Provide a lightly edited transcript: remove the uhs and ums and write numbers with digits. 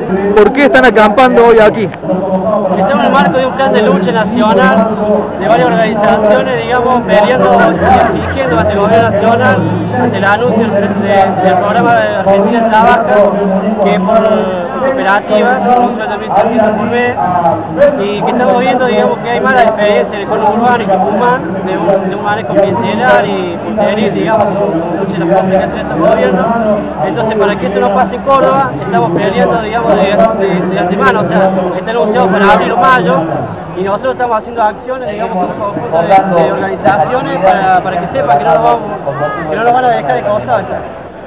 ¿Por qué están acampando hoy aquí? Estamos en el marco de un plan de lucha nacional de varias organizaciones, digamos, peleando y exigiendo ante el gobierno nacional, ante el anuncio del programa de Argentina Trabaja, que por cooperativas, un sueldo de 1.300 por mes, y que estamos viendo, digamos, que hay mala experiencia en el cono urbano y Tucumán, de un manejo clientelar y punteril, digamos, con muchas de las complicaciones de estos gobiernos. Entonces, para que esto no pase en Córdoba, estamos peleando, digamos, de antemano, o sea, está anunciado para abril o mayo, y nosotros estamos haciendo acciones, digamos, con un conjunto de organizaciones para que sepan que no nos van a dejar de costar.